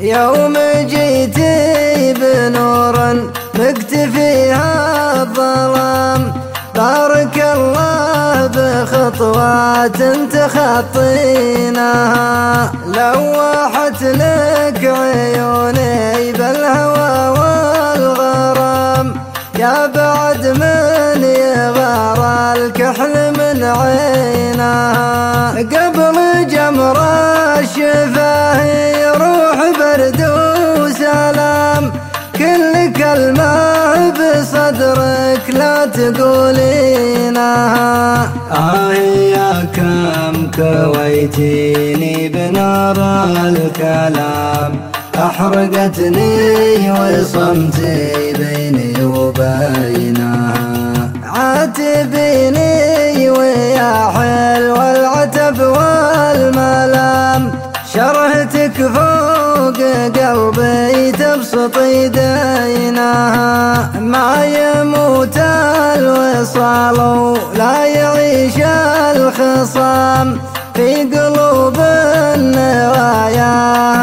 يوم جيتي بنور مكتفيها الظلام، بارك الله بخطوات تخطيناها، لوحت لك عيوني بالهوى والغرام، يا بعد من يغار الكحل من عينها، قبل جمر الشفاه يروح برد وسلام، كل كلمة بصدرك لا تقولينها. يا كم كويتيني بنار الكلام، أحرقتني وصمتي بيني وبينها، عاتبيني ويا حلو العتب والملام، شرهتك فوق قلبي تبسط يدينها، ما يموت الوصال ولا يعيش الخصام، في قلوب النوايا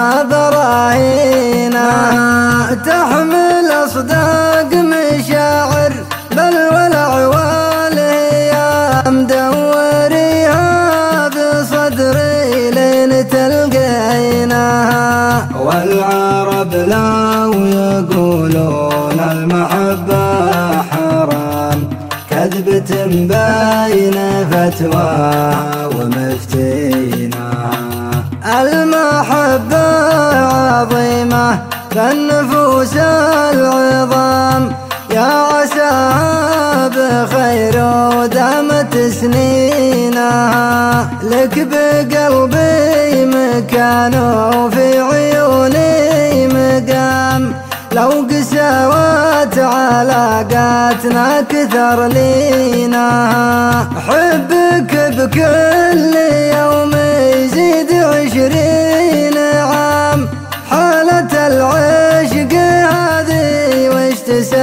براهينها، تحمل أصداق مشاعر بل والأعوال هي مدوريها بصدري لين تلقينها، والعرب لو يقولون المحبة حرام، كذبة بين فتواها ومفتينها، المحبة عظيمة كالنفوس العظام، يا عساها بخير ودامت سنينها، لك بقلبي مكان وفي عيوني مقام، لو قساوت علاقاتنا كثر لينها، حبك بكل يوم يزيد 20 عام، حالة العشق هذه وش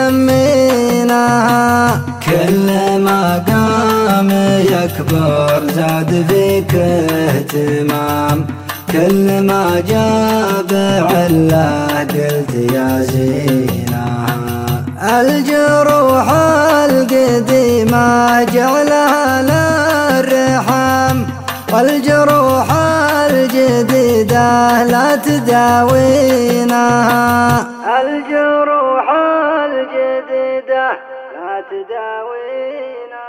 تسمينها، كل ما قام يكبر زاد فيك اهتمام، كل ما جاب عله قلت يا زينها، الجروح القديمة جعلها للرحام، والجروح الجديدة لا تداوينها، الجروح الجديدة لا تداوينها.